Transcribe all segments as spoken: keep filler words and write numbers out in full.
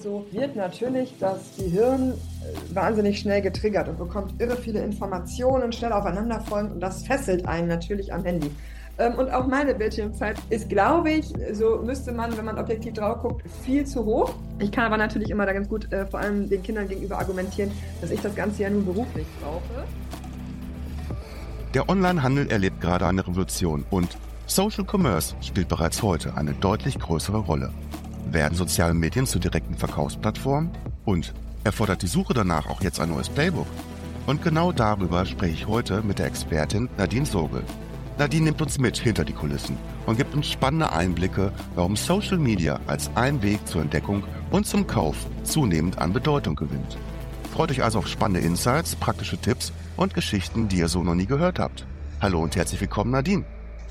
so, wird natürlich das Gehirn wahnsinnig schnell getriggert und bekommt irre viele Informationen schnell aufeinanderfolgend und das fesselt einen natürlich am Handy. Und auch meine Bildschirmzeit ist, glaube ich, so müsste man, wenn man objektiv drauf guckt, viel zu hoch. Ich kann aber natürlich immer da ganz gut, äh, vor allem den Kindern gegenüber argumentieren, dass ich das Ganze ja nun beruflich brauche. Der Onlinehandel erlebt gerade eine Revolution und Social Commerce spielt bereits heute eine deutlich größere Rolle. Werden soziale Medien zu direkten Verkaufsplattformen? Und erfordert die Suche danach auch jetzt ein neues Playbook? Und genau darüber spreche ich heute mit der Expertin Nadine Sogel. Nadine nimmt uns mit hinter die Kulissen und gibt uns spannende Einblicke, warum Social Media als ein Weg zur Entdeckung und zum Kauf zunehmend an Bedeutung gewinnt. Freut euch also auf spannende Insights, praktische Tipps und Geschichten, die ihr so noch nie gehört habt. Hallo und herzlich willkommen, Nadine.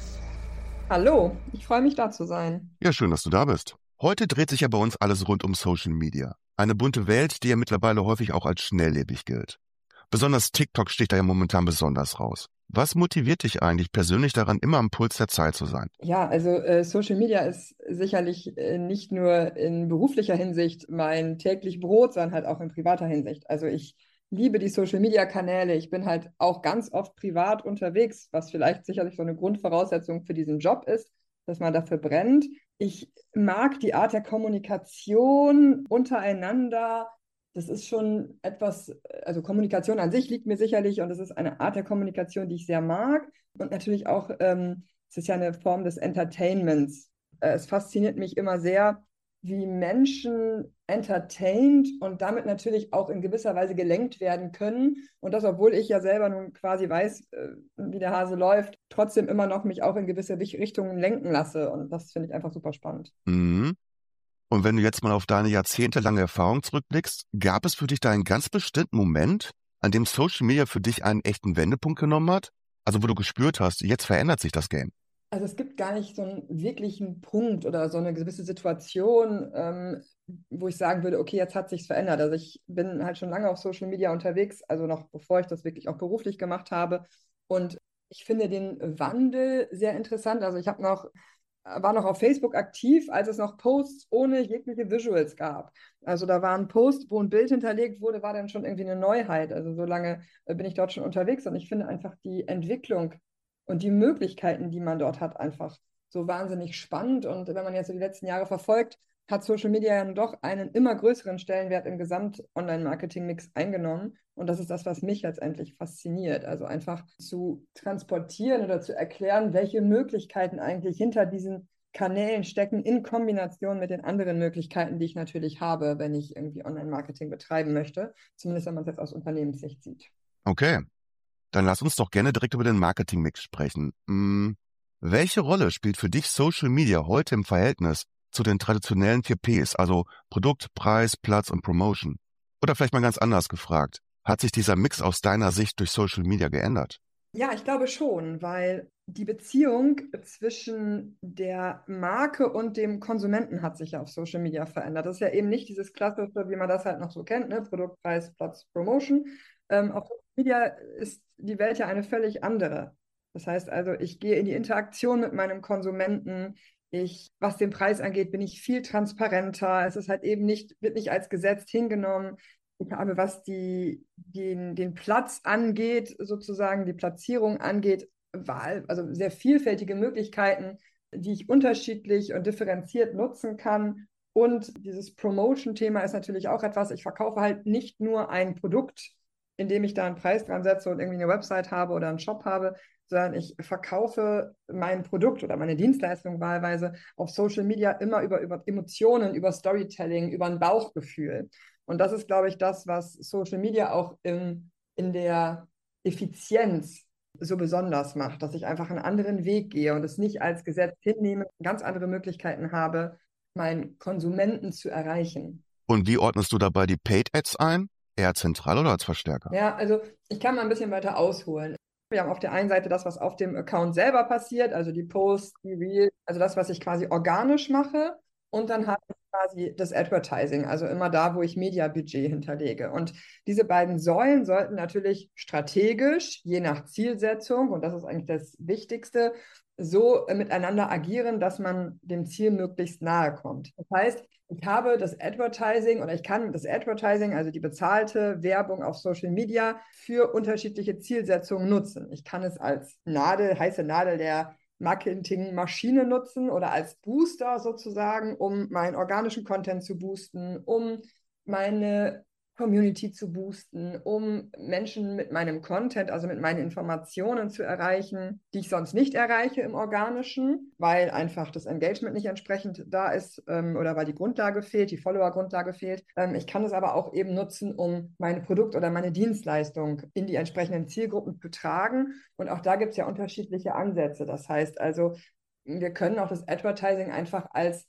Hallo, ich freue mich, da zu sein. Ja, schön, dass du da bist. Heute dreht sich ja bei uns alles rund um Social Media. Eine bunte Welt, die ja mittlerweile häufig auch als schnelllebig gilt. Besonders TikTok sticht da ja momentan besonders raus. Was motiviert dich eigentlich persönlich daran, immer am Puls der Zeit zu sein? Ja, also äh, Social Media ist sicherlich äh, nicht nur in beruflicher Hinsicht mein täglich Brot, sondern halt auch in privater Hinsicht. Also ich liebe die Social Media Kanäle. Ich bin halt auch ganz oft privat unterwegs, was vielleicht sicherlich so eine Grundvoraussetzung für diesen Job ist, dass man dafür brennt. Ich mag die Art der Kommunikation untereinander. Das ist schon etwas, also Kommunikation an sich liegt mir sicherlich und das ist eine Art der Kommunikation, die ich sehr mag. Und natürlich auch, ähm, es ist ja eine Form des Entertainments. Äh, es fasziniert mich immer sehr, wie Menschen entertained und damit natürlich auch in gewisser Weise gelenkt werden können. Und das, obwohl ich ja selber nun quasi weiß, äh, wie der Hase läuft, trotzdem immer noch mich auch in gewisse Richtungen lenken lasse. Und das finde ich einfach super spannend. Mhm. Und wenn du jetzt mal auf deine jahrzehntelange Erfahrung zurückblickst, gab es für dich da einen ganz bestimmten Moment, an dem Social Media für dich einen echten Wendepunkt genommen hat? Also wo du gespürt hast, jetzt verändert sich das Game. Also es gibt gar nicht so einen wirklichen Punkt oder so eine gewisse Situation, ähm, wo ich sagen würde, okay, jetzt hat sich's verändert. Also ich bin halt schon lange auf Social Media unterwegs, also noch bevor ich das wirklich auch beruflich gemacht habe. Und ich finde den Wandel sehr interessant. Also ich habe noch war noch auf Facebook aktiv, als es noch Posts ohne jegliche Visuals gab. Also da war ein Post, wo ein Bild hinterlegt wurde, war dann schon irgendwie eine Neuheit. Also so lange äh, bin ich dort schon unterwegs und ich finde einfach die Entwicklung und die Möglichkeiten, die man dort hat, einfach so wahnsinnig spannend. Und wenn man jetzt so die letzten Jahre verfolgt, hat Social Media ja doch einen immer größeren Stellenwert im Gesamt-Online-Marketing-Mix eingenommen. Und das ist das, was mich letztendlich fasziniert. Also einfach zu transportieren oder zu erklären, welche Möglichkeiten eigentlich hinter diesen Kanälen stecken, in Kombination mit den anderen Möglichkeiten, die ich natürlich habe, wenn ich irgendwie Online-Marketing betreiben möchte. Zumindest, wenn man es jetzt aus Unternehmenssicht sieht. Okay, dann lass uns doch gerne direkt über den Marketing-Mix sprechen. Hm, welche Rolle spielt für dich Social Media heute im Verhältnis zu den traditionellen vier Ps, also Produkt, Preis, Platz und Promotion? Oder vielleicht mal ganz anders gefragt, hat sich dieser Mix aus deiner Sicht durch Social Media geändert? Ja, ich glaube schon, weil die Beziehung zwischen der Marke und dem Konsumenten hat sich ja auf Social Media verändert. Das ist ja eben nicht dieses klassische, wie man das halt noch so kennt, ne? Produkt, Preis, Platz, Promotion. Ähm, auf Social Media ist die Welt ja eine völlig andere. Das heißt also, ich gehe in die Interaktion mit meinem Konsumenten. Ich, was den Preis angeht, bin ich viel transparenter. Es ist halt eben nicht, wird nicht als Gesetz hingenommen. Ich habe, was die, den, den Platz angeht, sozusagen die Platzierung angeht, Wahl, also sehr vielfältige Möglichkeiten, die ich unterschiedlich und differenziert nutzen kann. Und dieses Promotion-Thema ist natürlich auch etwas, ich verkaufe halt nicht nur ein Produkt, indem ich da einen Preis dran setze und irgendwie eine Website habe oder einen Shop habe, sondern ich verkaufe mein Produkt oder meine Dienstleistung wahlweise auf Social Media immer über, über Emotionen, über Storytelling, über ein Bauchgefühl. Und das ist, glaube ich, das, was Social Media auch in, in der Effizienz so besonders macht, dass ich einfach einen anderen Weg gehe und es nicht als Gesetz hinnehme, ganz andere Möglichkeiten habe, meinen Konsumenten zu erreichen. Und wie ordnest du dabei die Paid Ads ein? Eher zentral oder als Verstärker? Ja, also ich kann mal ein bisschen weiter ausholen. Wir haben auf der einen Seite das, was auf dem Account selber passiert, also die Posts, die Reels, also das, was ich quasi organisch mache. Und dann habe ich quasi das Advertising, also immer da, wo ich Mediabudget hinterlege. Und diese beiden Säulen sollten natürlich strategisch, je nach Zielsetzung, und das ist eigentlich das Wichtigste, so äh, miteinander agieren, dass man dem Ziel möglichst nahe kommt. Das heißt, ich habe das Advertising oder ich kann das Advertising, also die bezahlte Werbung auf Social Media, für unterschiedliche Zielsetzungen nutzen. Ich kann es als Nadel, heiße Nadel der Marketingmaschine nutzen oder als Booster sozusagen, um meinen organischen Content zu boosten, um meine Community zu boosten, um Menschen mit meinem Content, also mit meinen Informationen zu erreichen, die ich sonst nicht erreiche im Organischen, weil einfach das Engagement nicht entsprechend da ist ähm, oder weil die Grundlage fehlt, die Follower-Grundlage fehlt. Ähm, ich kann es aber auch eben nutzen, um mein Produkt oder meine Dienstleistung in die entsprechenden Zielgruppen zu tragen. Und auch da gibt es ja unterschiedliche Ansätze. Das heißt also, wir können auch das Advertising einfach als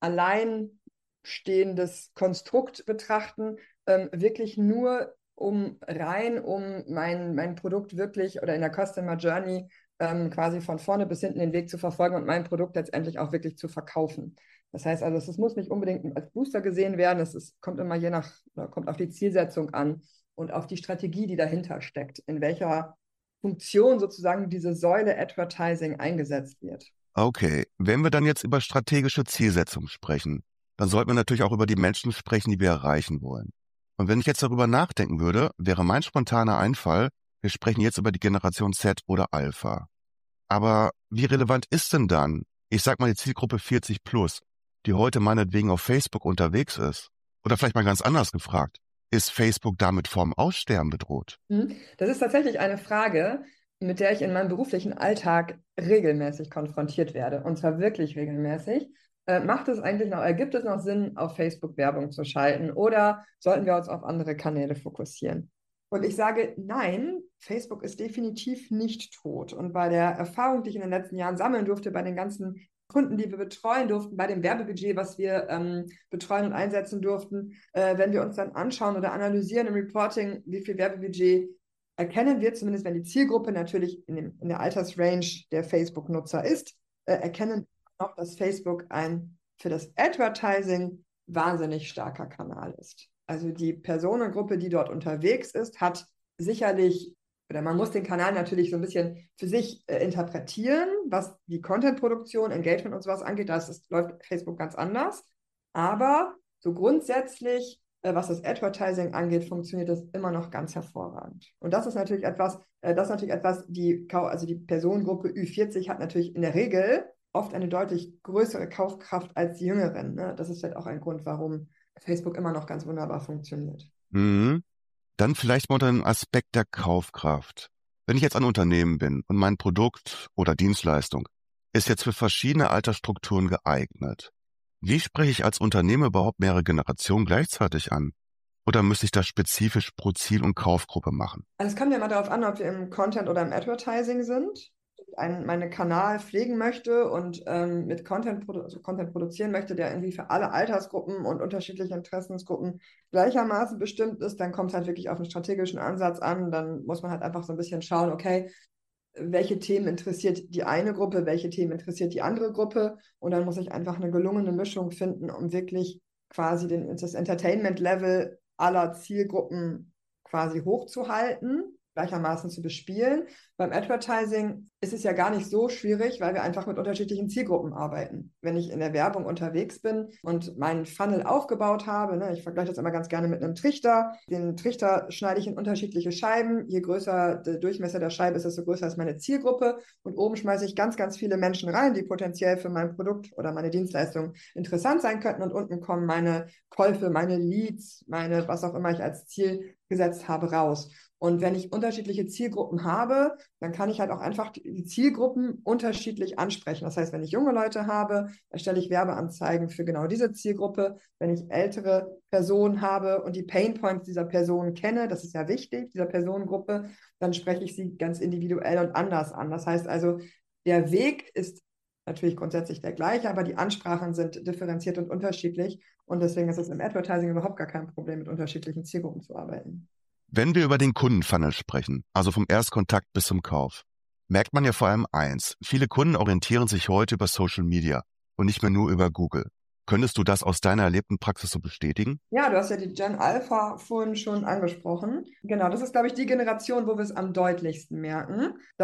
alleinstehendes Konstrukt betrachten, ähm, wirklich nur um rein, um mein, mein Produkt wirklich oder in der Customer Journey ähm, quasi von vorne bis hinten den Weg zu verfolgen und mein Produkt letztendlich auch wirklich zu verkaufen. Das heißt also, es muss nicht unbedingt als Booster gesehen werden, es ist, kommt immer je nach, kommt auf die Zielsetzung an und auf die Strategie, die dahinter steckt, in welcher Funktion sozusagen diese Säule Advertising eingesetzt wird. Okay, wenn wir dann jetzt über strategische Zielsetzung sprechen, dann sollten wir natürlich auch über die Menschen sprechen, die wir erreichen wollen. Und wenn ich jetzt darüber nachdenken würde, wäre mein spontaner Einfall, wir sprechen jetzt über die Generation Z oder Alpha. Aber wie relevant ist denn dann, ich sag mal die Zielgruppe vierzig plus, die heute meinetwegen auf Facebook unterwegs ist? Oder vielleicht mal ganz anders gefragt, ist Facebook damit vorm Aussterben bedroht? Das ist tatsächlich eine Frage, mit der ich in meinem beruflichen Alltag regelmäßig konfrontiert werde. Und zwar wirklich regelmäßig. Äh, macht es eigentlich noch, ergibt es noch Sinn, auf Facebook Werbung zu schalten oder sollten wir uns auf andere Kanäle fokussieren? Und ich sage, nein, Facebook ist definitiv nicht tot. Und bei der Erfahrung, die ich in den letzten Jahren sammeln durfte, bei den ganzen Kunden, die wir betreuen durften, bei dem Werbebudget, was wir ähm, betreuen und einsetzen durften, äh, wenn wir uns dann anschauen oder analysieren im Reporting, wie viel Werbebudget erkennen wir, zumindest wenn die Zielgruppe natürlich in, dem, in der Altersrange der Facebook-Nutzer ist, äh, erkennen auch, dass Facebook ein für das Advertising wahnsinnig starker Kanal ist. Also die Personengruppe, die dort unterwegs ist, hat sicherlich, oder man muss den Kanal natürlich so ein bisschen für sich äh, interpretieren, was die Contentproduktion, Engagement und sowas angeht. Das ist, läuft Facebook ganz anders. Aber so grundsätzlich, äh, was das Advertising angeht, funktioniert das immer noch ganz hervorragend. Und das ist natürlich etwas, äh, das ist natürlich etwas, die, also die Personengruppe Ü vierzig hat natürlich in der Regel oft eine deutlich größere Kaufkraft als die Jüngeren. Ne? Das ist vielleicht auch ein Grund, warum Facebook immer noch ganz wunderbar funktioniert. Mhm. Dann vielleicht mal unter dem Aspekt der Kaufkraft. Wenn ich jetzt ein Unternehmen bin und mein Produkt oder Dienstleistung ist jetzt für verschiedene Altersstrukturen geeignet, wie spreche ich als Unternehmen überhaupt mehrere Generationen gleichzeitig an? Oder müsste ich das spezifisch pro Ziel- und Kaufgruppe machen? Also es kommt ja mal darauf an, ob wir im Content oder im Advertising sind. Einen, meinen Kanal pflegen möchte und ähm, mit Content, produ also Content produzieren möchte, der irgendwie für alle Altersgruppen und unterschiedliche Interessensgruppen gleichermaßen bestimmt ist, dann kommt es halt wirklich auf einen strategischen Ansatz an. Dann muss man halt einfach so ein bisschen schauen, okay, welche Themen interessiert die eine Gruppe, welche Themen interessiert die andere Gruppe. Und dann muss ich einfach eine gelungene Mischung finden, um wirklich quasi den, das Entertainment-Level aller Zielgruppen quasi hochzuhalten, gleichermaßen zu bespielen. Beim Advertising ist es ja gar nicht so schwierig, weil wir einfach mit unterschiedlichen Zielgruppen arbeiten. Wenn ich in der Werbung unterwegs bin und meinen Funnel aufgebaut habe, ne, ich vergleiche das immer ganz gerne mit einem Trichter. Den Trichter schneide ich in unterschiedliche Scheiben. Je größer der Durchmesser der Scheibe ist, desto größer ist meine Zielgruppe. Und oben schmeiße ich ganz, ganz viele Menschen rein, die potenziell für mein Produkt oder meine Dienstleistung interessant sein könnten. Und unten kommen meine Käufe, meine Leads, meine, was auch immer ich als Ziel gesetzt habe, raus. Und wenn ich unterschiedliche Zielgruppen habe, dann kann ich halt auch einfach die Zielgruppen unterschiedlich ansprechen. Das heißt, wenn ich junge Leute habe, erstelle ich Werbeanzeigen für genau diese Zielgruppe. Wenn ich ältere Personen habe und die Painpoints dieser Personen kenne, das ist ja wichtig, dieser Personengruppe, dann spreche ich sie ganz individuell und anders an. Das heißt also, der Weg ist natürlich grundsätzlich der gleiche, aber die Ansprachen sind differenziert und unterschiedlich. Und deswegen ist es im Advertising überhaupt gar kein Problem, mit unterschiedlichen Zielgruppen zu arbeiten. Wenn wir über den Kundenfunnel sprechen, also vom Erstkontakt bis zum Kauf, merkt man ja vor allem eins. Viele Kunden orientieren sich heute über Social Media und nicht mehr nur über Google. Könntest du das aus deiner erlebten Praxis so bestätigen? Ja, du hast ja die Gen Alpha vorhin schon angesprochen. Genau, das ist, glaube ich, die Generation, wo wir es am deutlichsten merken, dass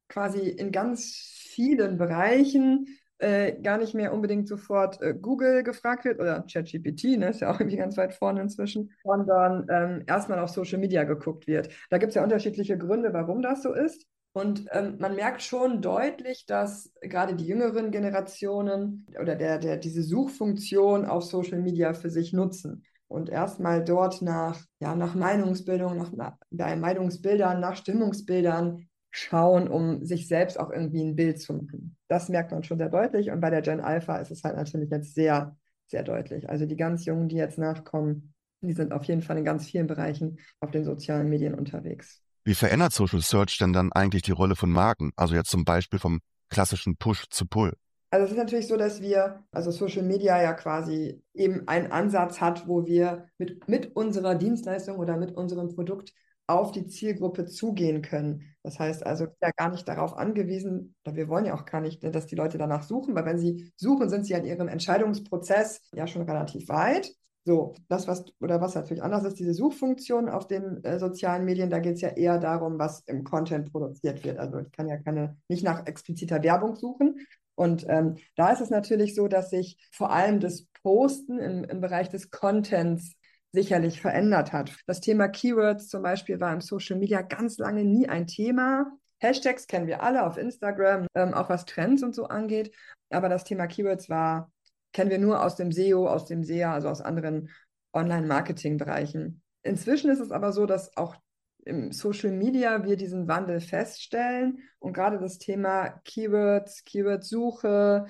quasi in ganz vielen Bereichen äh, gar nicht mehr unbedingt sofort äh, Google gefragt wird oder ChatGPT, ne, ist ja auch irgendwie ganz weit vorne inzwischen, sondern ähm, erstmal auf Social Media geguckt wird. Da gibt es ja unterschiedliche Gründe, warum das so ist. Und ähm, man merkt schon deutlich, dass gerade die jüngeren Generationen oder der, der diese Suchfunktion auf Social Media für sich nutzen und erstmal dort nach, ja, nach Meinungsbildung, nach, nach Meinungsbildern, nach Stimmungsbildern schauen, um sich selbst auch irgendwie ein Bild zu machen. Das merkt man schon sehr deutlich und bei der Gen Alpha ist es halt natürlich jetzt sehr, sehr deutlich. Also die ganz Jungen, die jetzt nachkommen, die sind auf jeden Fall in ganz vielen Bereichen auf den sozialen Medien unterwegs. Wie verändert Social Search denn dann eigentlich die Rolle von Marken? Also jetzt zum Beispiel vom klassischen Push zu Pull. Also es ist natürlich so, dass wir, also Social Media ja quasi eben einen Ansatz hat, wo wir mit, mit unserer Dienstleistung oder mit unserem Produkt auf die Zielgruppe zugehen können. Das heißt also, ja gar nicht darauf angewiesen, oder wir wollen ja auch gar nicht, dass die Leute danach suchen, weil wenn sie suchen, sind sie an ihrem Entscheidungsprozess ja schon relativ weit. So, das, was, oder was natürlich anders ist, diese Suchfunktion auf den äh, sozialen Medien, da geht es ja eher darum, was im Content produziert wird. Also ich kann ja keine, nicht nach expliziter Werbung suchen. Und ähm, da ist es natürlich so, dass sich vor allem das Posten im, im Bereich des Contents sicherlich verändert hat. Das Thema Keywords zum Beispiel war im Social Media ganz lange nie ein Thema. Hashtags kennen wir alle auf Instagram, ähm, auch was Trends und so angeht. Aber das Thema Keywords war, kennen wir nur aus dem S E O, aus dem S E A, also aus anderen Online-Marketing-Bereichen. Inzwischen ist es aber so, dass auch im Social Media wir diesen Wandel feststellen und gerade das Thema Keywords, Keyword-Suche,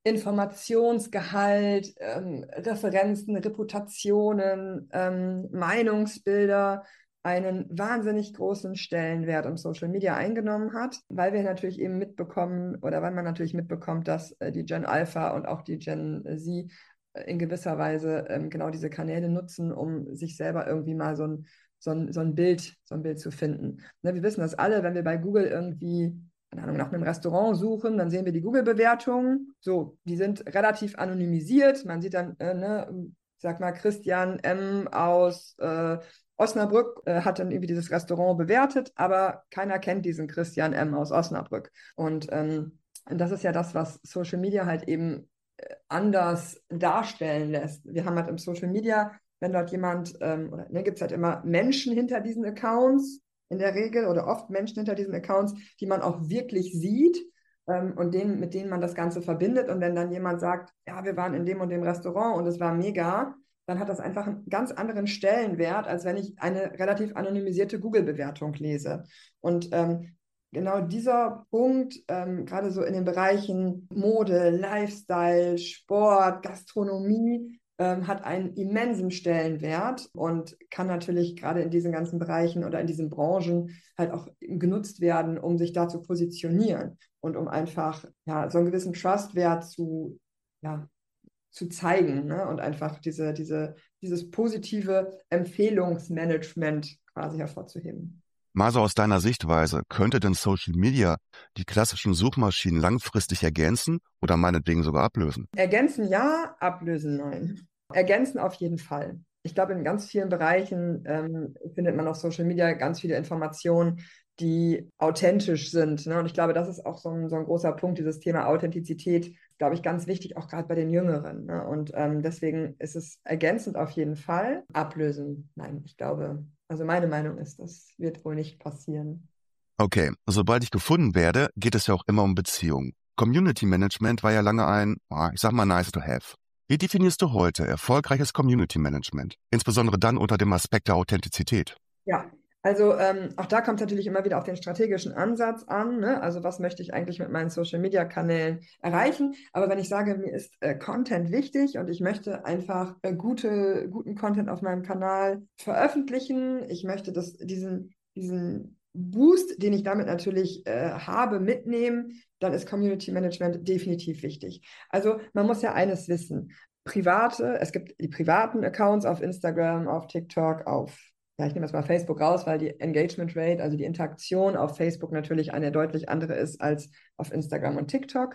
Informationsgehalt, ähm, Referenzen, Reputationen, ähm, Meinungsbilder einen wahnsinnig großen Stellenwert im Social Media eingenommen hat, weil wir natürlich eben mitbekommen oder weil man natürlich mitbekommt, dass äh, die Gen Alpha und auch die Gen Z äh, in gewisser Weise ähm, genau diese Kanäle nutzen, um sich selber irgendwie mal so ein, so ein, so ein Bild, so ein Bild zu finden. Ne, wir wissen das alle, wenn wir bei Google irgendwie keine Ahnung, nach einem Restaurant suchen, dann sehen wir die Google-Bewertungen. So, die sind relativ anonymisiert. Man sieht dann, äh, ne, sag mal, Christian M. aus äh, Osnabrück äh, hat dann irgendwie dieses Restaurant bewertet, aber keiner kennt diesen Christian M. aus Osnabrück. Und ähm, das ist ja das, was Social Media halt eben äh, anders darstellen lässt. Wir haben halt im Social Media, wenn dort jemand, ähm, oder ne, gibt es halt immer Menschen hinter diesen Accounts, in der Regel oder oft Menschen hinter diesen Accounts, die man auch wirklich sieht ähm, und denen, mit denen man das Ganze verbindet. Und wenn dann jemand sagt, ja, wir waren in dem und dem Restaurant und es war mega, dann hat das einfach einen ganz anderen Stellenwert, als wenn ich eine relativ anonymisierte Google-Bewertung lese. Und ähm, genau dieser Punkt, ähm, gerade so in den Bereichen Mode, Lifestyle, Sport, Gastronomie, ähm, hat einen immensen Stellenwert und kann natürlich gerade in diesen ganzen Bereichen oder in diesen Branchen halt auch genutzt werden, um sich da zu positionieren und um einfach ja, so einen gewissen Trustwert zu, ja, zu zeigen, ne? Und einfach diese, diese, dieses positive Empfehlungsmanagement quasi hervorzuheben. Mal so aus deiner Sichtweise, könnte denn Social Media die klassischen Suchmaschinen langfristig ergänzen oder meinetwegen sogar ablösen? Ergänzen ja, ablösen nein. Ergänzen auf jeden Fall. Ich glaube, in ganz vielen Bereichen ähm, findet man auf Social Media ganz viele Informationen, die authentisch sind. Ne? Und ich glaube, das ist auch so ein, so ein großer Punkt, dieses Thema Authentizität, glaube ich, ganz wichtig, auch gerade bei den Jüngeren. Ne? Und ähm, deswegen ist es ergänzend auf jeden Fall. Ablösen, nein, ich glaube, also meine Meinung ist, das wird wohl nicht passieren. Okay, sobald ich gefunden werde, geht es ja auch immer um Beziehungen. Community Management war ja lange ein, ich sag mal, nice to have. Wie definierst du heute erfolgreiches Community Management, insbesondere dann unter dem Aspekt der Authentizität? Ja, also ähm, auch da kommt es natürlich immer wieder auf den strategischen Ansatz an. Ne? Also was möchte ich eigentlich mit meinen Social-Media-Kanälen erreichen? Aber wenn ich sage, mir ist äh, Content wichtig und ich möchte einfach äh, gute, guten Content auf meinem Kanal veröffentlichen, ich möchte das, diesen, diesen Boost, den ich damit natürlich äh, habe, mitnehmen, dann ist Community Management definitiv wichtig. Also man muss ja eines wissen. Private, es gibt die privaten Accounts auf Instagram, auf TikTok, auf ja, ich nehme jetzt mal Facebook raus, weil die Engagement Rate, also die Interaktion auf Facebook natürlich eine deutlich andere ist als auf Instagram und TikTok.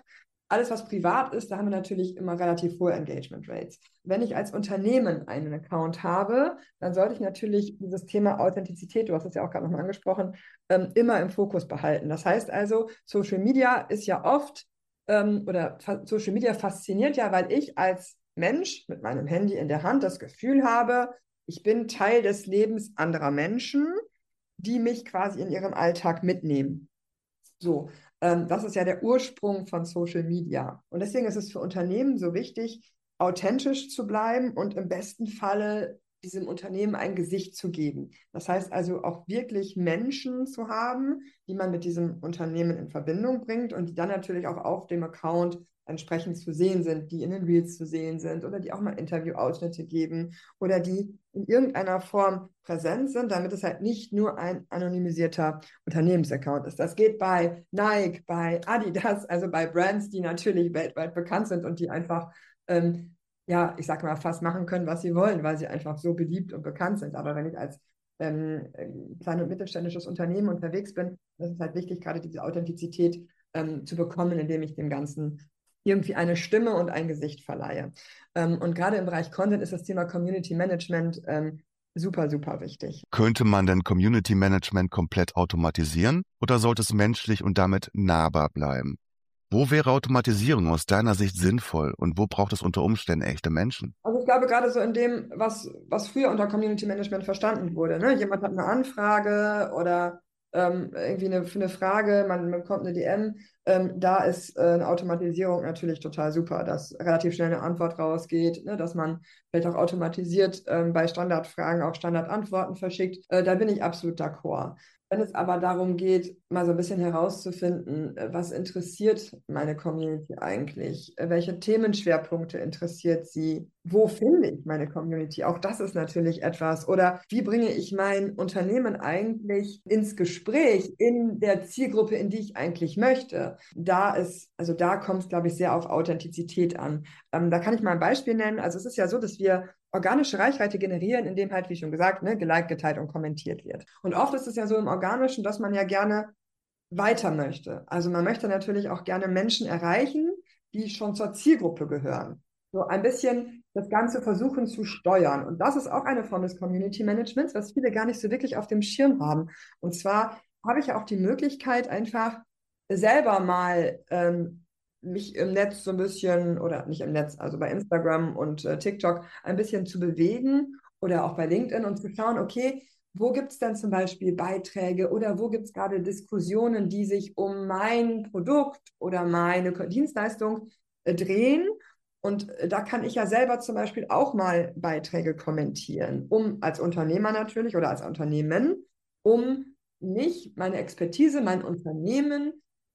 Alles, was privat ist, da haben wir natürlich immer relativ hohe Engagement Rates. Wenn ich als Unternehmen einen Account habe, dann sollte ich natürlich dieses Thema Authentizität, du hast es ja auch gerade nochmal angesprochen, ähm, immer im Fokus behalten. Das heißt also, Social Media ist ja oft, ähm, oder Social Media fasziniert ja, weil ich als Mensch mit meinem Handy in der Hand das Gefühl habe, ich bin Teil des Lebens anderer Menschen, die mich quasi in ihrem Alltag mitnehmen. So, ähm, das ist ja der Ursprung von Social Media. Und deswegen ist es für Unternehmen so wichtig, authentisch zu bleiben und im besten Falle diesem Unternehmen ein Gesicht zu geben. Das heißt also auch wirklich Menschen zu haben, die man mit diesem Unternehmen in Verbindung bringt und die dann natürlich auch auf dem Account entsprechend zu sehen sind, die in den Reels zu sehen sind oder die auch mal Interviewausschnitte geben oder die in irgendeiner Form präsent sind, damit es halt nicht nur ein anonymisierter Unternehmensaccount ist. Das geht bei Nike, bei Adidas, also bei Brands, die natürlich weltweit bekannt sind und die einfach, ähm, ja, ich sag mal, fast machen können, was sie wollen, weil sie einfach so beliebt und bekannt sind. Aber wenn ich als ähm, klein- und mittelständisches Unternehmen unterwegs bin, das ist halt wichtig, gerade diese Authentizität ähm, zu bekommen, indem ich dem Ganzen irgendwie eine Stimme und ein Gesicht verleihe. Ähm, und gerade im Bereich Content ist das Thema Community Management ähm, super, super wichtig. Könnte man denn Community Management komplett automatisieren oder sollte es menschlich und damit nahbar bleiben? Wo wäre Automatisierung aus deiner Sicht sinnvoll und wo braucht es unter Umständen echte Menschen? Also ich glaube, gerade so in dem, was, was früher unter Community Management verstanden wurde, ne? Jemand hat eine Anfrage oder ähm, irgendwie eine, für eine Frage, man bekommt eine D M, ähm, da ist äh, eine Automatisierung natürlich total super, dass relativ schnell eine Antwort rausgeht, ne? Dass man vielleicht auch automatisiert ähm, bei Standardfragen auch Standardantworten verschickt. Äh, da bin ich absolut d'accord. Wenn es aber darum geht, mal so ein bisschen herauszufinden, äh, was interessiert meine Community eigentlich? Äh, Welche Themenschwerpunkte interessiert sie? Wo finde ich meine Community? Auch das ist natürlich etwas. Oder wie bringe ich mein Unternehmen eigentlich ins Gespräch in der Zielgruppe, in die ich eigentlich möchte? Da ist, also da kommt es, glaube ich, sehr auf Authentizität an. Ähm, da kann ich mal ein Beispiel nennen. Also es ist ja so, dass wir organische Reichweite generieren, indem halt, wie schon gesagt, ne, geliked, geteilt und kommentiert wird. Und oft ist es ja so im Organischen, dass man ja gerne weiter möchte. Also man möchte natürlich auch gerne Menschen erreichen, die schon zur Zielgruppe gehören. So ein bisschen das Ganze versuchen zu steuern. Und das ist auch eine Form des Community Managements, was viele gar nicht so wirklich auf dem Schirm haben. Und zwar habe ich ja auch die Möglichkeit, einfach selber mal ähm, mich im Netz so ein bisschen, oder nicht im Netz, also bei Instagram und äh, TikTok ein bisschen zu bewegen oder auch bei LinkedIn und zu schauen, okay, wo gibt es denn zum Beispiel Beiträge oder wo gibt es gerade Diskussionen, die sich um mein Produkt oder meine Dienstleistung äh, drehen? Und äh, da kann ich ja selber zum Beispiel auch mal Beiträge kommentieren, um als Unternehmer natürlich oder als Unternehmen, um mich, meine Expertise, mein Unternehmen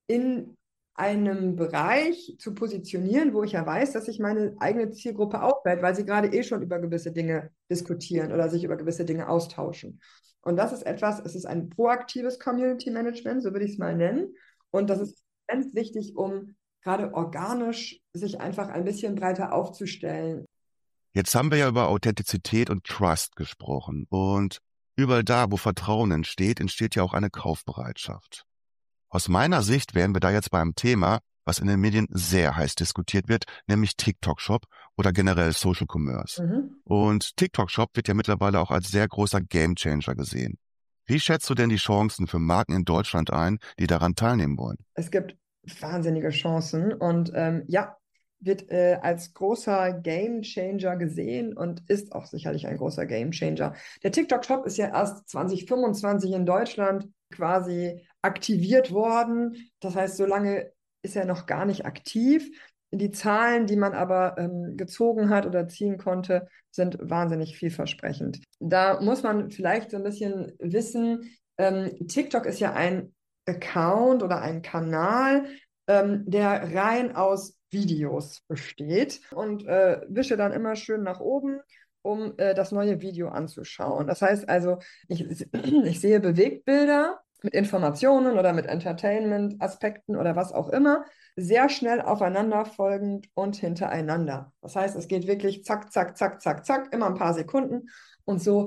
in einem Bereich zu positionieren, wo ich ja weiß, dass sich meine eigene Zielgruppe aufhält, weil sie gerade eh schon über gewisse Dinge diskutieren oder sich über gewisse Dinge austauschen. Und das ist etwas, es ist ein proaktives Community Management, so würde ich es mal nennen. Und das ist ganz wichtig, um gerade organisch sich einfach ein bisschen breiter aufzustellen. Jetzt haben wir ja über Authentizität und Trust gesprochen und überall da, wo Vertrauen entsteht, entsteht ja auch eine Kaufbereitschaft. Aus meiner Sicht wären wir da jetzt beim Thema, was in den Medien sehr heiß diskutiert wird, nämlich TikTok-Shop oder generell Social Commerce. Mhm. Und TikTok-Shop wird ja mittlerweile auch als sehr großer Gamechanger gesehen. Wie schätzt du denn die Chancen für Marken in Deutschland ein, die daran teilnehmen wollen? Es gibt wahnsinnige Chancen und ähm, ja, wird äh, als großer Gamechanger gesehen und ist auch sicherlich ein großer Gamechanger. Der TikTok-Shop ist ja erst zwanzig fünfundzwanzig in Deutschland quasi aktiviert worden. Das heißt, so lange ist er noch gar nicht aktiv. Die Zahlen, die man aber ähm, gezogen hat oder ziehen konnte, sind wahnsinnig vielversprechend. Da muss man vielleicht so ein bisschen wissen, ähm, TikTok ist ja ein Account oder ein Kanal, ähm, der rein aus Videos besteht und äh, wische dann immer schön nach oben, um äh, das neue Video anzuschauen. Das heißt also, ich, ich sehe Bewegtbilder mit Informationen oder mit Entertainment-Aspekten oder was auch immer, sehr schnell aufeinanderfolgend und hintereinander. Das heißt, es geht wirklich zack, zack, zack, zack, zack, immer ein paar Sekunden und so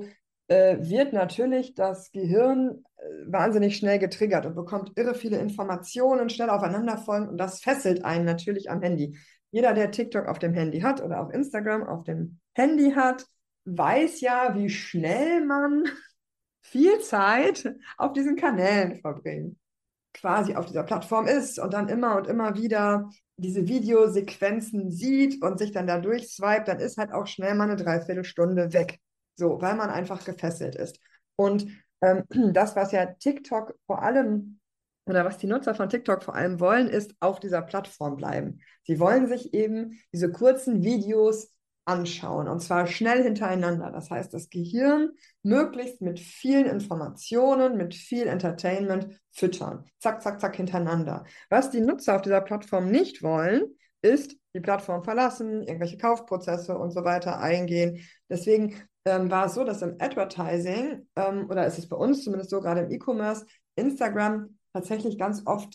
äh, wird natürlich das Gehirn äh, wahnsinnig schnell getriggert und bekommt irre viele Informationen schnell aufeinanderfolgend und das fesselt einen natürlich am Handy. Jeder, der TikTok auf dem Handy hat oder auch Instagram auf dem Handy hat, weiß ja, wie schnell man viel Zeit auf diesen Kanälen verbringt, quasi auf dieser Plattform ist und dann immer und immer wieder diese Videosequenzen sieht und sich dann da durchswipet, dann ist halt auch schnell mal eine Dreiviertelstunde weg. So, weil man einfach gefesselt ist. Und ähm, das, was ja TikTok vor allem, oder was die Nutzer von TikTok vor allem wollen, ist auf dieser Plattform bleiben. Sie wollen sich eben diese kurzen Videos anschauen und zwar schnell hintereinander. Das heißt, das Gehirn möglichst mit vielen Informationen, mit viel Entertainment füttern. Zack, zack, zack hintereinander. Was die Nutzer auf dieser Plattform nicht wollen, ist die Plattform verlassen, irgendwelche Kaufprozesse und so weiter eingehen. Deswegen ähm, war es so, dass im Advertising, ähm, oder ist es bei uns zumindest so, gerade im E-Commerce, Instagram tatsächlich ganz oft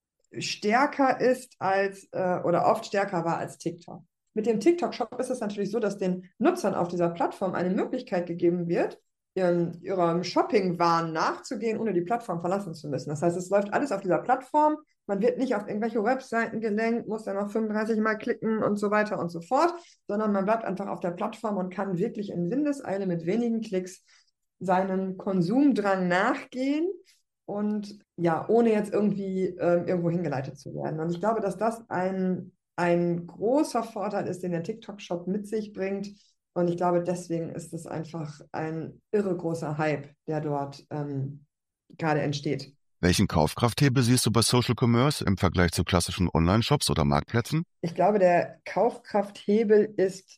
stärker ist als, äh, oder oft stärker war als TikTok. Mit dem TikTok-Shop ist es natürlich so, dass den Nutzern auf dieser Plattform eine Möglichkeit gegeben wird, ihrem, ihrem Shopping-Wahn nachzugehen, ohne die Plattform verlassen zu müssen. Das heißt, es läuft alles auf dieser Plattform. Man wird nicht auf irgendwelche Webseiten gelenkt, muss dann noch fünfunddreißig Mal klicken und so weiter und so fort, sondern man bleibt einfach auf der Plattform und kann wirklich in Windeseile mit wenigen Klicks seinen Konsumdrang nachgehen und ja, ohne jetzt irgendwie äh, irgendwo hingeleitet zu werden. Und ich glaube, dass das ein ein großer Vorteil ist, den der TikTok-Shop mit sich bringt. Und ich glaube, deswegen ist es einfach ein irre großer Hype, der dort ähm, gerade entsteht. Welchen Kaufkrafthebel siehst du bei Social Commerce im Vergleich zu klassischen Online-Shops oder Marktplätzen? Ich glaube, der Kaufkrafthebel ist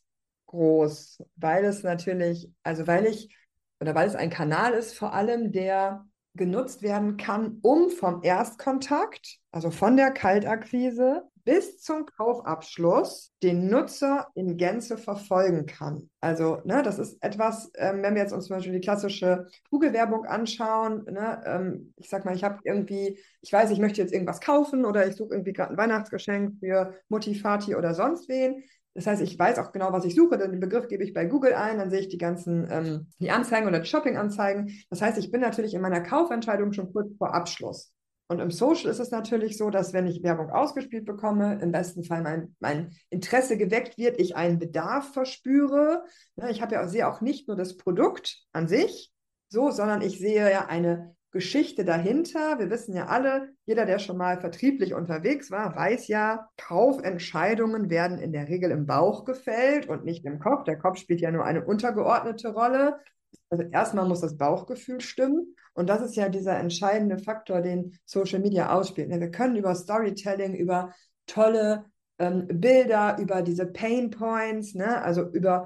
groß, weil es natürlich, also weil ich, oder weil es ein Kanal ist, vor allem, der genutzt werden kann, um vom Erstkontakt, also von der Kaltakquise bis zum Kaufabschluss, den Nutzer in Gänze verfolgen kann. Also, ne, das ist etwas, ähm, wenn wir jetzt uns zum Beispiel die klassische Google-Werbung anschauen, ne, ähm, ich sag mal, ich habe irgendwie, ich weiß, ich möchte jetzt irgendwas kaufen oder ich suche irgendwie gerade ein Weihnachtsgeschenk für Mutti, Vati oder sonst wen. Das heißt, ich weiß auch genau, was ich suche, denn den Begriff gebe ich bei Google ein, dann sehe ich die ganzen ähm, die Anzeigen oder die Shopping-Anzeigen. Das heißt, ich bin natürlich in meiner Kaufentscheidung schon kurz vor Abschluss. Und im Social ist es natürlich so, dass wenn ich Werbung ausgespielt bekomme, im besten Fall mein, mein Interesse geweckt wird, ich einen Bedarf verspüre. Ja, ich habe ja, sehe auch nicht nur das Produkt an sich, so, sondern ich sehe ja eine Geschichte dahinter. Wir wissen ja alle, jeder, der schon mal vertrieblich unterwegs war, weiß ja, Kaufentscheidungen werden in der Regel im Bauch gefällt und nicht im Kopf. Der Kopf spielt ja nur eine untergeordnete Rolle. Also erstmal muss das Bauchgefühl stimmen und das ist ja dieser entscheidende Faktor, den Social Media ausspielt. Wir können über Storytelling, über tolle ähm, Bilder, über diese Pain Points, ne, also über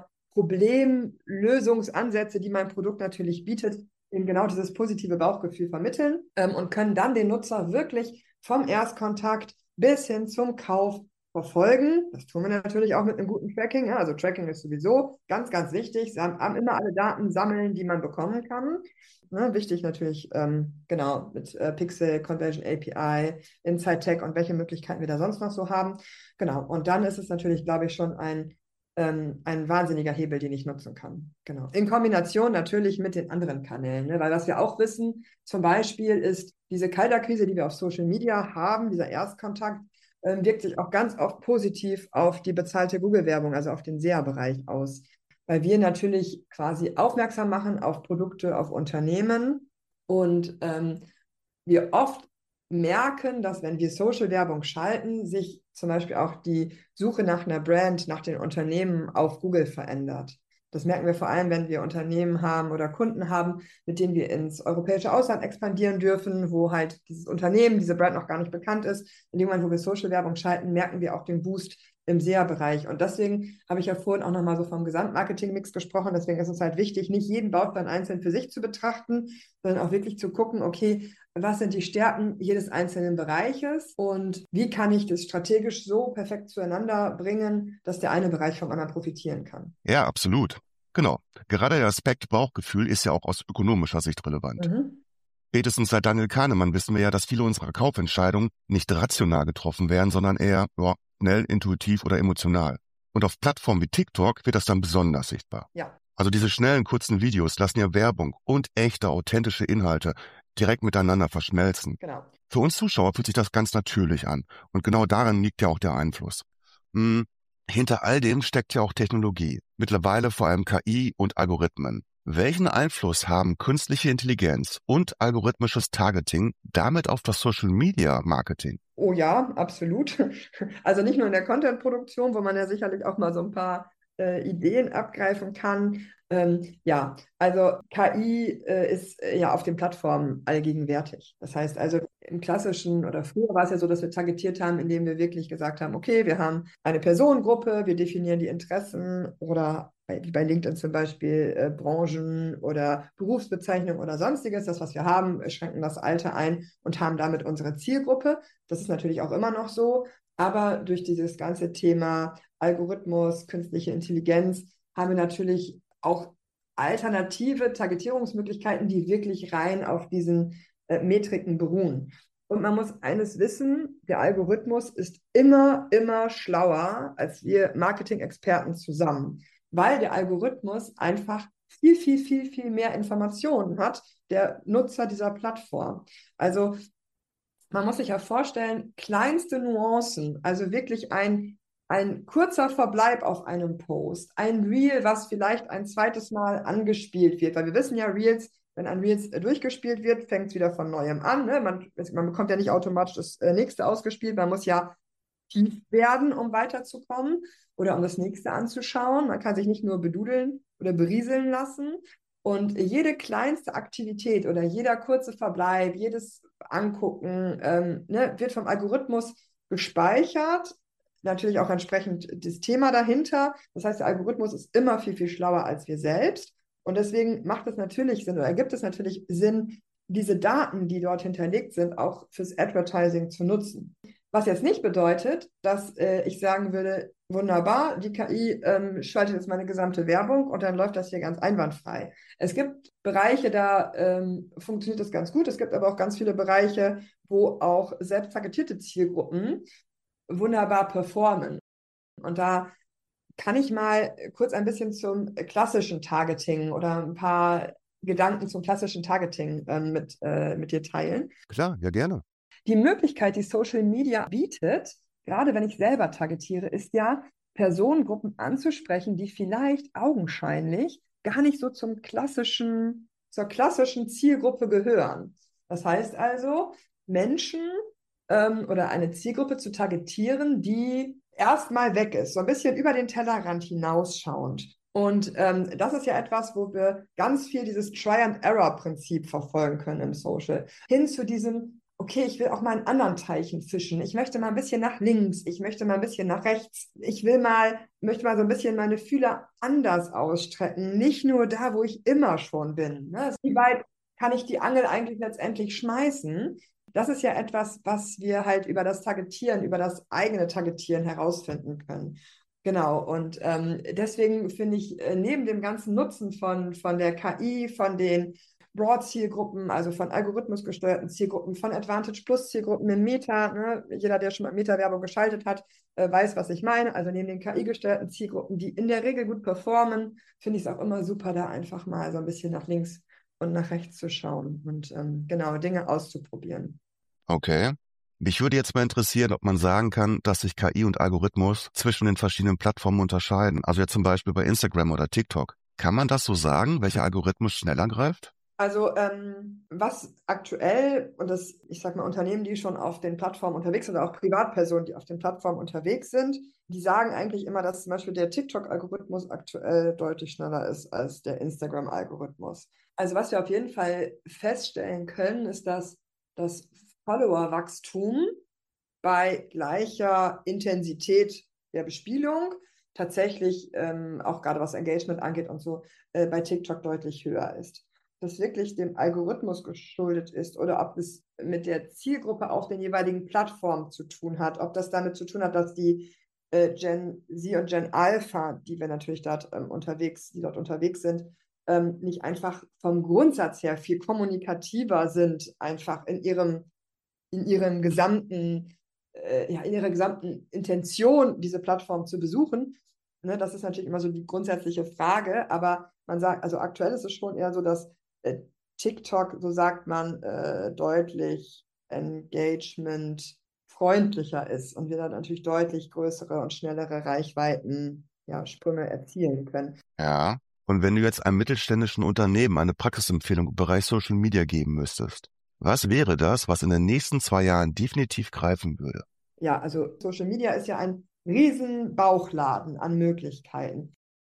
Problemlösungsansätze, die mein Produkt natürlich bietet, eben genau dieses positive Bauchgefühl vermitteln ähm, und können dann den Nutzer wirklich vom Erstkontakt bis hin zum Kauf verfolgen. Das tun wir natürlich auch mit einem guten Tracking. Ja, also Tracking ist sowieso ganz, ganz wichtig. Sie haben, haben immer alle Daten sammeln, die man bekommen kann. Ne, wichtig natürlich, ähm, genau, mit äh, Pixel, Conversion A P I, Inside Tech und welche Möglichkeiten wir da sonst noch so haben. Genau, und dann ist es natürlich, glaube ich, schon ein ähm, ein wahnsinniger Hebel, den ich nutzen kann. Genau. In Kombination natürlich mit den anderen Kanälen, ne? Weil was wir auch wissen, zum Beispiel ist diese Kaltakquise, die wir auf Social Media haben, dieser Erstkontakt, ähm, wirkt sich auch ganz oft positiv auf die bezahlte Google-Werbung, also auf den S E A-Bereich aus. Weil wir natürlich quasi aufmerksam machen auf Produkte, auf Unternehmen und ähm, wir oft merken, dass wenn wir Social-Werbung schalten, sich zum Beispiel auch die Suche nach einer Brand, nach den Unternehmen auf Google verändert. Das merken wir vor allem, wenn wir Unternehmen haben oder Kunden haben, mit denen wir ins europäische Ausland expandieren dürfen, wo halt dieses Unternehmen, diese Brand noch gar nicht bekannt ist. In dem Moment, wo wir Social-Werbung schalten, merken wir auch den Boost im S E A-Bereich. Und deswegen habe ich ja vorhin auch nochmal so vom Gesamtmarketing-Mix gesprochen. Deswegen ist es halt wichtig, nicht jeden Baustein einzeln für sich zu betrachten, sondern auch wirklich zu gucken, okay, was sind die Stärken jedes einzelnen Bereiches und wie kann ich das strategisch so perfekt zueinander bringen, dass der eine Bereich vom anderen profitieren kann. Ja, absolut. Genau. Gerade der Aspekt Bauchgefühl ist ja auch aus ökonomischer Sicht relevant. Mhm. Spätestens seit Daniel Kahnemann wissen wir ja, dass viele unserer Kaufentscheidungen nicht rational getroffen werden, sondern eher ja, schnell, intuitiv oder emotional. Und auf Plattformen wie TikTok wird das dann besonders sichtbar. Ja, Also diese schnellen, kurzen Videos lassen ja Werbung und echte, authentische Inhalte direkt miteinander verschmelzen. Genau. Für uns Zuschauer fühlt sich das ganz natürlich an. Und genau daran liegt ja auch der Einfluss. Hm, hinter all dem steckt ja auch Technologie. Mittlerweile vor allem K I und Algorithmen. Welchen Einfluss haben künstliche Intelligenz und algorithmisches Targeting damit auf das Social Media Marketing? Oh ja, absolut. Also nicht nur in der Content-Produktion, wo man ja sicherlich auch mal so ein paar äh, Ideen abgreifen kann. Ähm, ja, also K I äh, ist äh, ja auf den Plattformen allgegenwärtig. Das heißt also im klassischen oder früher war es ja so, dass wir targetiert haben, indem wir wirklich gesagt haben, okay, wir haben eine Personengruppe, wir definieren die Interessen oder bei, wie bei LinkedIn zum Beispiel äh, Branchen oder Berufsbezeichnung oder sonstiges. Das, was wir haben, schränken das Alter ein und haben damit unsere Zielgruppe. Das ist natürlich auch immer noch so, aber durch dieses ganze Thema Algorithmus, künstliche Intelligenz haben wir natürlich auch alternative Targetierungsmöglichkeiten, die wirklich rein auf diesen äh, Metriken beruhen. Und man muss eines wissen, der Algorithmus ist immer, immer schlauer als wir Marketing-Experten zusammen, weil der Algorithmus einfach viel, viel, viel, viel mehr Informationen hat, der Nutzer dieser Plattform. Also man muss sich ja vorstellen, kleinste Nuancen, also wirklich ein, ein kurzer Verbleib auf einem Post, ein Reel, was vielleicht ein zweites Mal angespielt wird, weil wir wissen ja, Reels, wenn ein Reels äh, durchgespielt wird, fängt es wieder von neuem an. Ne? Man, man bekommt ja nicht automatisch das äh, nächste ausgespielt, man muss ja tief werden, um weiterzukommen oder um das nächste anzuschauen. Man kann sich nicht nur bedudeln oder berieseln lassen. Und jede kleinste Aktivität oder jeder kurze Verbleib, jedes Angucken ähm, ne, wird vom Algorithmus gespeichert. Natürlich auch entsprechend das Thema dahinter. Das heißt, der Algorithmus ist immer viel, viel schlauer als wir selbst. Und deswegen macht es natürlich Sinn oder ergibt es natürlich Sinn, diese Daten, die dort hinterlegt sind, auch fürs Advertising zu nutzen. Was jetzt nicht bedeutet, dass äh, ich sagen würde, wunderbar, die K I ähm, schaltet jetzt meine gesamte Werbung und dann läuft das hier ganz einwandfrei. Es gibt Bereiche, da ähm, funktioniert das ganz gut. Es gibt aber auch ganz viele Bereiche, wo auch selbst targetierte Zielgruppen wunderbar performen. Und da kann ich mal kurz ein bisschen zum klassischen Targeting oder ein paar Gedanken zum klassischen Targeting ähm, mit, äh, mit dir teilen. Klar, ja gerne. Die Möglichkeit, die Social Media bietet, gerade wenn ich selber targetiere, ist ja, Personengruppen anzusprechen, die vielleicht augenscheinlich gar nicht so zum klassischen, zur klassischen Zielgruppe gehören. Das heißt also, Menschen ähm, oder eine Zielgruppe zu targetieren, die erstmal weg ist, so ein bisschen über den Tellerrand hinausschauend. Und ähm, das ist ja etwas, wo wir ganz viel dieses Try-and-Error-Prinzip verfolgen können im Social. Hin zu diesem, okay, ich will auch mal in anderen Teichen fischen. Ich möchte mal ein bisschen nach links. Ich möchte mal ein bisschen nach rechts. Ich will mal, möchte mal so ein bisschen meine Fühler anders ausstrecken. Nicht nur da, wo ich immer schon bin. Ne? Wie weit kann ich die Angel eigentlich letztendlich schmeißen? Das ist ja etwas, was wir halt über das Targetieren, über das eigene Targetieren herausfinden können. Genau, und ähm, deswegen finde ich, äh, neben dem ganzen Nutzen von, von der K I, von den Broad-Zielgruppen, also von algorithmusgesteuerten Zielgruppen, von Advantage-Plus-Zielgruppen in Meta, ne? Jeder, der schon mal Meta-Werbung geschaltet hat, äh, weiß, was ich meine. Also neben den K I-gesteuerten Zielgruppen, die in der Regel gut performen, finde ich es auch immer super, da einfach mal so ein bisschen nach links und nach rechts zu schauen und ähm, genau, Dinge auszuprobieren. Okay. Mich würde jetzt mal interessieren, ob man sagen kann, dass sich K I und Algorithmus zwischen den verschiedenen Plattformen unterscheiden. Also jetzt zum Beispiel bei Instagram oder TikTok. Kann man das so sagen, welcher Algorithmus schneller greift? Also ähm, was aktuell, und das, ich sag mal, Unternehmen, die schon auf den Plattformen unterwegs sind, oder auch Privatpersonen, die auf den Plattformen unterwegs sind, die sagen eigentlich immer, dass zum Beispiel der TikTok-Algorithmus aktuell deutlich schneller ist als der Instagram-Algorithmus. Also was wir auf jeden Fall feststellen können, ist, dass das Followerwachstum bei gleicher Intensität der Bespielung tatsächlich ähm, auch gerade was Engagement angeht und so äh, bei TikTok deutlich höher ist. Das wirklich dem Algorithmus geschuldet ist oder ob es mit der Zielgruppe auf den jeweiligen Plattformen zu tun hat, ob das damit zu tun hat, dass die äh, Gen Z und Gen Alpha, die wir natürlich dort ähm, unterwegs, die dort unterwegs sind, ähm, nicht einfach vom Grundsatz her viel kommunikativer sind, einfach in ihrem, in ihrem gesamten, äh, ja, in ihrer gesamten Intention, diese Plattform zu besuchen, ne, das ist natürlich immer so die grundsätzliche Frage, aber man sagt, also aktuell ist es schon eher so, dass äh, TikTok, so sagt man, äh, deutlich Engagement freundlicher ist und wir dann natürlich deutlich größere und schnellere Reichweiten, ja, Sprünge erzielen können. Ja. Und wenn du jetzt einem mittelständischen Unternehmen eine Praxisempfehlung im Bereich Social Media geben müsstest, was wäre das, was in den nächsten zwei Jahren definitiv greifen würde? Ja, also Social Media ist ja ein riesen Bauchladen an Möglichkeiten.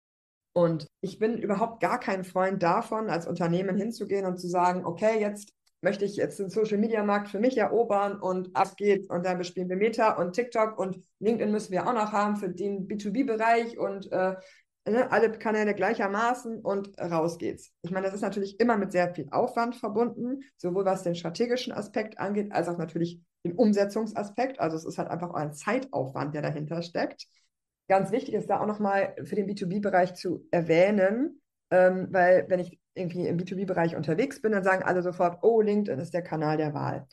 Und ich bin überhaupt gar kein Freund davon, als Unternehmen hinzugehen und zu sagen, okay, jetzt möchte ich jetzt den Social-Media-Markt für mich erobern und ab geht's und dann bespielen wir Meta und TikTok und LinkedIn müssen wir auch noch haben für den B zwei B-Bereich und äh, ne, alle Kanäle gleichermaßen und raus geht's. Ich meine, das ist natürlich immer mit sehr viel Aufwand verbunden, sowohl was den strategischen Aspekt angeht, als auch natürlich den Umsetzungsaspekt. Also es ist halt einfach auch ein Zeitaufwand, der dahinter steckt. Ganz wichtig ist da auch nochmal für den B zwei B-Bereich zu erwähnen, ähm, weil wenn ich irgendwie im B zwei B-Bereich unterwegs bin, dann sagen alle sofort, oh, LinkedIn ist der Kanal der Wahl.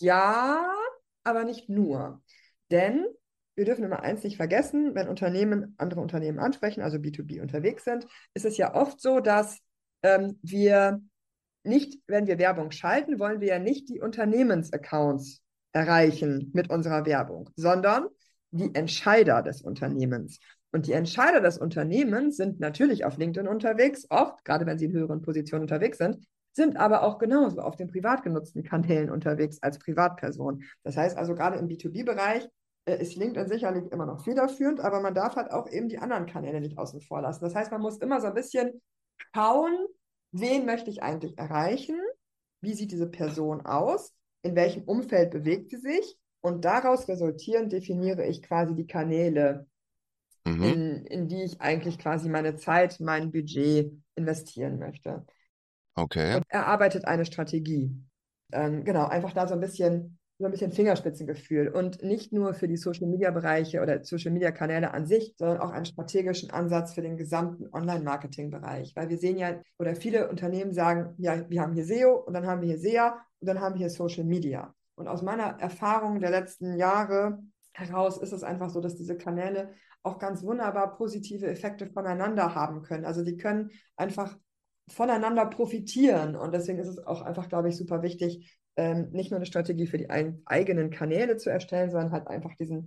Ja, aber nicht nur. Denn wir dürfen immer eins nicht vergessen, wenn Unternehmen andere Unternehmen ansprechen, also B zwei B unterwegs sind, ist es ja oft so, dass ähm, wir nicht, wenn wir Werbung schalten, wollen wir ja nicht die Unternehmensaccounts erreichen mit unserer Werbung, sondern die Entscheider des Unternehmens. Und die Entscheider des Unternehmens sind natürlich auf LinkedIn unterwegs, oft, gerade wenn sie in höheren Positionen unterwegs sind, sind aber auch genauso auf den privat genutzten Kanälen unterwegs als Privatperson. Das heißt also, gerade im B zwei B-Bereich äh, ist LinkedIn sicherlich immer noch federführend, aber man darf halt auch eben die anderen Kanäle nicht außen vor lassen. Das heißt, man muss immer so ein bisschen schauen, wen möchte ich eigentlich erreichen? Wie sieht diese Person aus? In welchem Umfeld bewegt sie sich? Und daraus resultierend definiere ich quasi die Kanäle, Mhm. in, in die ich eigentlich quasi meine Zeit, mein Budget investieren möchte. Okay. Und erarbeitet eine Strategie. Ähm, genau, einfach da so ein bisschen, so ein bisschen Fingerspitzengefühl und nicht nur für die Social-Media-Bereiche oder Social-Media-Kanäle an sich, sondern auch einen strategischen Ansatz für den gesamten Online-Marketing-Bereich. Weil wir sehen ja, oder viele Unternehmen sagen, ja, wir haben hier S E O und dann haben wir hier S E A und dann haben wir hier Social Media. Und aus meiner Erfahrung der letzten Jahre heraus ist es einfach so, dass diese Kanäle auch ganz wunderbar positive Effekte voneinander haben können. Also die können einfach voneinander profitieren. Und deswegen ist es auch einfach, glaube ich, super wichtig, ähm, nicht nur eine Strategie für die ein eigenen Kanäle zu erstellen, sondern halt einfach diesen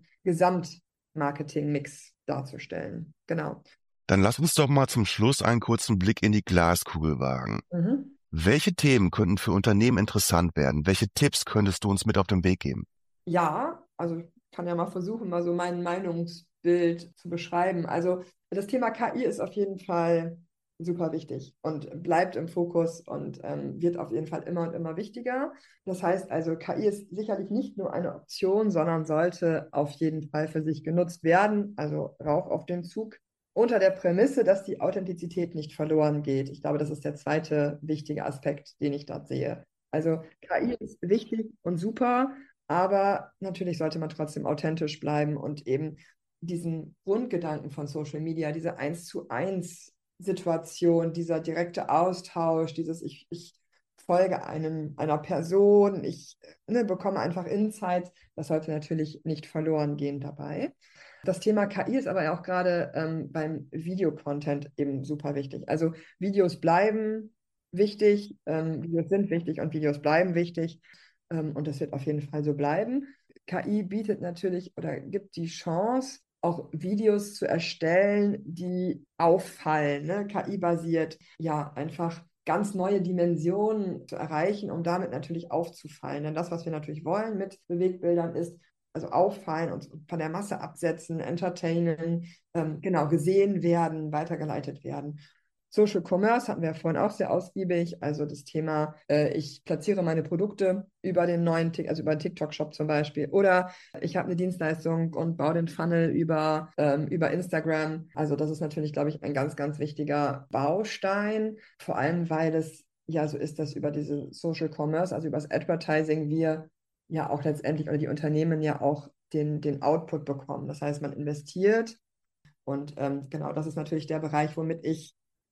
Gesamtmarketing-Mix darzustellen. Genau. Dann lass uns doch mal zum Schluss einen kurzen Blick in die Glaskugel wagen. Mhm. Welche Themen könnten für Unternehmen interessant werden? Welche Tipps könntest du uns mit auf den Weg geben? Ja, also ich kann ja mal versuchen, mal so mein Meinungsbild zu beschreiben. Also das Thema K I ist auf jeden Fall super wichtig und bleibt im Fokus und ähm, wird auf jeden Fall immer und immer wichtiger. Das heißt also, K I ist sicherlich nicht nur eine Option, sondern sollte auf jeden Fall für sich genutzt werden. Also Rauch auf den Zug. Unter der Prämisse, dass die Authentizität nicht verloren geht. Ich glaube, das ist der zweite wichtige Aspekt, den ich dort sehe. Also K I ist wichtig und super, aber natürlich sollte man trotzdem authentisch bleiben und eben diesen Grundgedanken von Social Media, diese eins zu eins Situation, dieser direkte Austausch, dieses ich, ich folge einem, einer Person, ich ne, bekomme einfach Insights, das sollte natürlich nicht verloren gehen dabei. Das Thema K I ist aber auch gerade ähm, beim Videocontent eben super wichtig. Also Videos bleiben wichtig, ähm, Videos sind wichtig und Videos bleiben wichtig. Ähm, und das wird auf jeden Fall so bleiben. K I bietet natürlich oder gibt die Chance, auch Videos zu erstellen, die auffallen, ne? K I-basiert, ja, einfach ganz neue Dimensionen zu erreichen, um damit natürlich aufzufallen. Denn das, was wir natürlich wollen mit Bewegbildern, ist also auffallen und von der Masse absetzen, entertainen, ähm, genau, gesehen werden, weitergeleitet werden. Social Commerce hatten wir ja vorhin auch sehr ausgiebig. Also das Thema, äh, ich platziere meine Produkte über den neuen, also über den TikTok-Shop zum Beispiel. Oder ich habe eine Dienstleistung und baue den Funnel über, ähm, über Instagram. Also das ist natürlich, glaube ich, ein ganz, ganz wichtiger Baustein. Vor allem, weil es ja so ist, dass über diese Social Commerce, also über das Advertising, wir ja auch letztendlich oder die Unternehmen ja auch den, den Output bekommen. Das heißt, man investiert und ähm, genau, das ist natürlich der Bereich, womit ich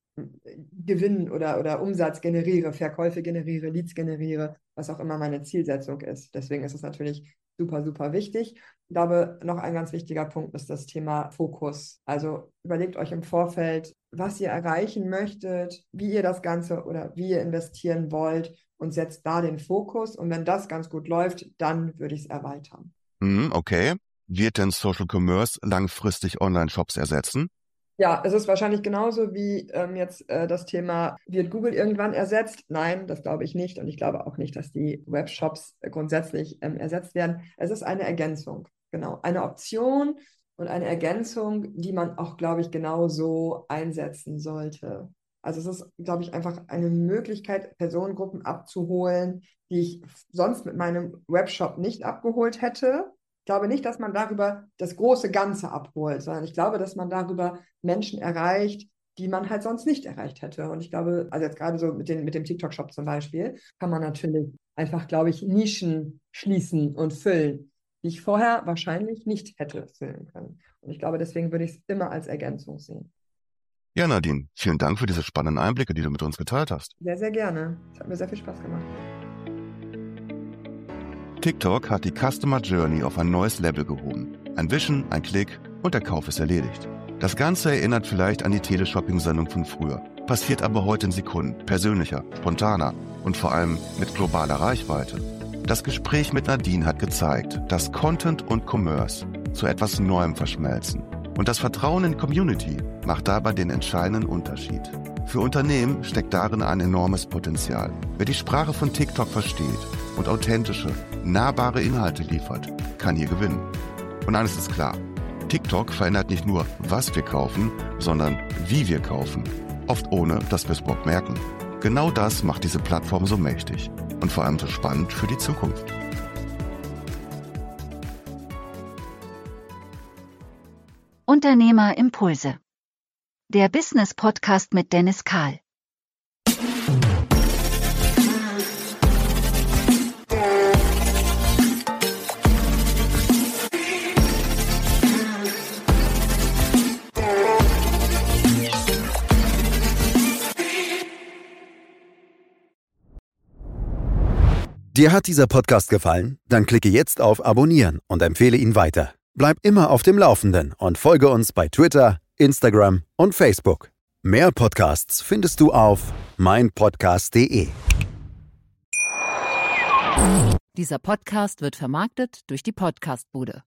Gewinn oder, oder Umsatz generiere, Verkäufe generiere, Leads generiere, was auch immer meine Zielsetzung ist. Deswegen ist es natürlich super, super wichtig. Ich glaube, noch ein ganz wichtiger Punkt ist das Thema Fokus. Also überlegt euch im Vorfeld, was ihr erreichen möchtet, wie ihr das Ganze oder wie ihr investieren wollt und setzt da den Fokus. Und wenn das ganz gut läuft, dann würde ich es erweitern. Hm, okay. Wird denn Social Commerce langfristig Online-Shops ersetzen? Ja, es ist wahrscheinlich genauso wie ähm, jetzt äh, das Thema, wird Google irgendwann ersetzt? Nein, das glaube ich nicht. Und ich glaube auch nicht, dass die Webshops äh, grundsätzlich ähm, ersetzt werden. Es ist eine Ergänzung, genau. Eine Option und eine Ergänzung, die man auch, glaube ich, genauso einsetzen sollte. Also es ist, glaube ich, einfach eine Möglichkeit, Personengruppen abzuholen, die ich sonst mit meinem Webshop nicht abgeholt hätte. Ich glaube nicht, dass man darüber das große Ganze abholt, sondern ich glaube, dass man darüber Menschen erreicht, die man halt sonst nicht erreicht hätte. Und ich glaube, also jetzt gerade so mit, den, mit dem TikTok-Shop zum Beispiel, kann man natürlich einfach, glaube ich, Nischen schließen und füllen, die ich vorher wahrscheinlich nicht hätte füllen können. Und ich glaube, deswegen würde ich es immer als Ergänzung sehen. Ja, Nadine, vielen Dank für diese spannenden Einblicke, die du mit uns geteilt hast. Sehr, sehr gerne. Es hat mir sehr viel Spaß gemacht. TikTok hat die Customer Journey auf ein neues Level gehoben. Ein Wischen, ein Klick und der Kauf ist erledigt. Das Ganze erinnert vielleicht an die Teleshopping-Sendung von früher, passiert aber heute in Sekunden, persönlicher, spontaner und vor allem mit globaler Reichweite. Das Gespräch mit Nadine hat gezeigt, dass Content und Commerce zu etwas Neuem verschmelzen. Und das Vertrauen in die Community macht dabei den entscheidenden Unterschied. Für Unternehmen steckt darin ein enormes Potenzial. Wer die Sprache von TikTok versteht und authentische, nahbare Inhalte liefert, kann hier gewinnen. Und eines ist klar, TikTok verändert nicht nur, was wir kaufen, sondern wie wir kaufen. Oft ohne, dass wir es überhaupt merken. Genau das macht diese Plattform so mächtig und vor allem so spannend für die Zukunft. Unternehmerimpulse. Der Business-Podcast mit Dennis Kahl. Dir hat dieser Podcast gefallen? Dann klicke jetzt auf Abonnieren und empfehle ihn weiter. Bleib immer auf dem Laufenden und folge uns bei Twitter, Instagram und Facebook. Mehr Podcasts findest du auf meinpodcast punkt de. Dieser Podcast wird vermarktet durch die Podcastbude.